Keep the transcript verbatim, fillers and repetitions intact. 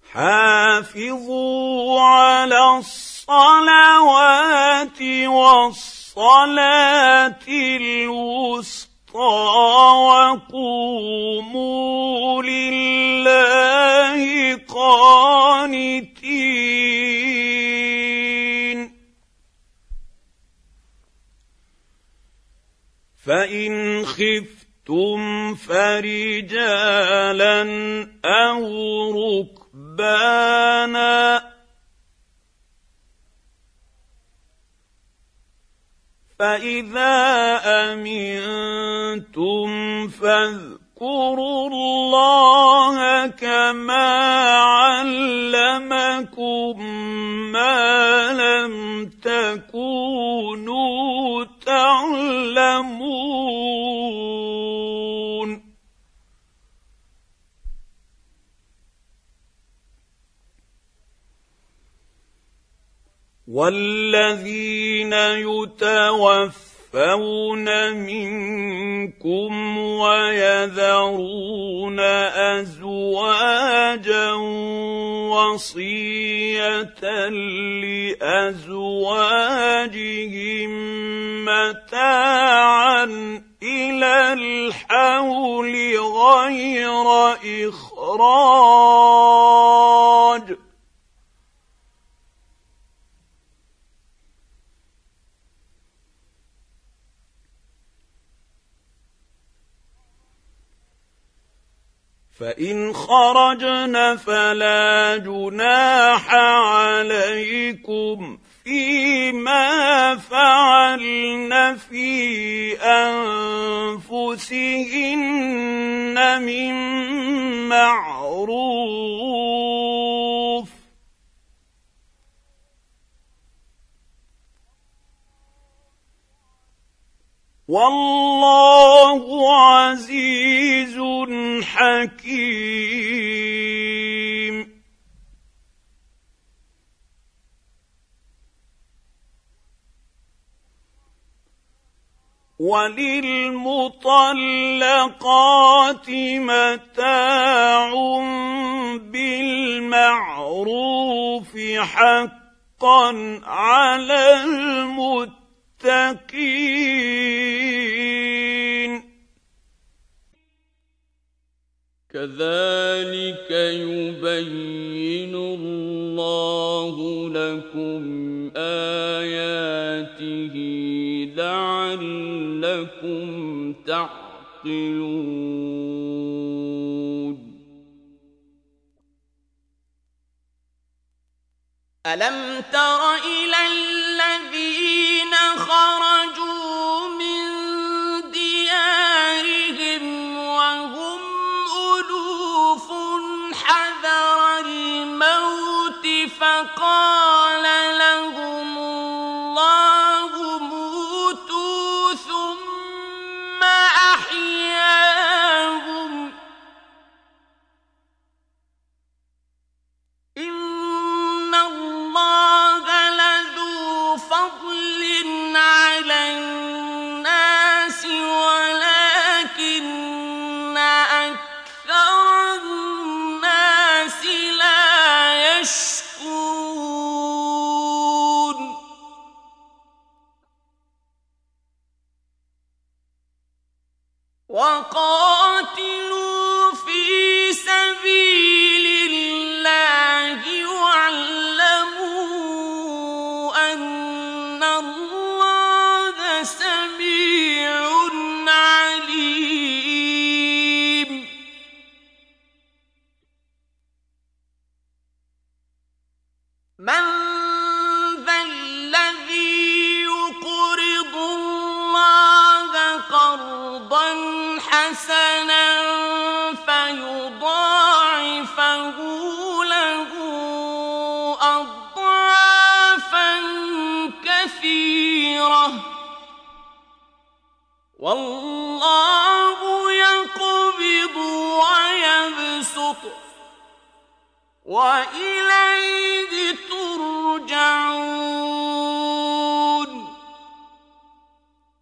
حافظوا على الصلوات والصلاة الوسطى وقوموا لله قانتين فإن خفتم فرجالا أو ركبانا فإذا أمنتم فاذكروا الله كما علمكم ما لم تكونوا تعلمون والذين يتوفون منكم ويذرون أزواجا وصية لأزواجهم متاعا إلى الحول غير إخراج فإن خرجن فلا جناح عليكم فيما فعلن في أنفسهن من معروف والله عزيز حكيم وللمطلقات متاع بالمعروف حقا على المتقين كذلك يبين الله لكم آياته لعلكم تعقلون ألم تر إلى الذين خرجوا من ديارهم وهم ألوف حذر الموت فقال لهم الله موتوا ثم أحياهم إن الله لذو فضل على الناس ولكن أكثر الناس لا يشكرون وقاتلوا في سبيل الله واعلموا أن الله سميع عليم من ذا الذي يقرض الله قرضا حسنا فيضاعفه له أضعافا كثيرة والله يقبض ويبسط وإليه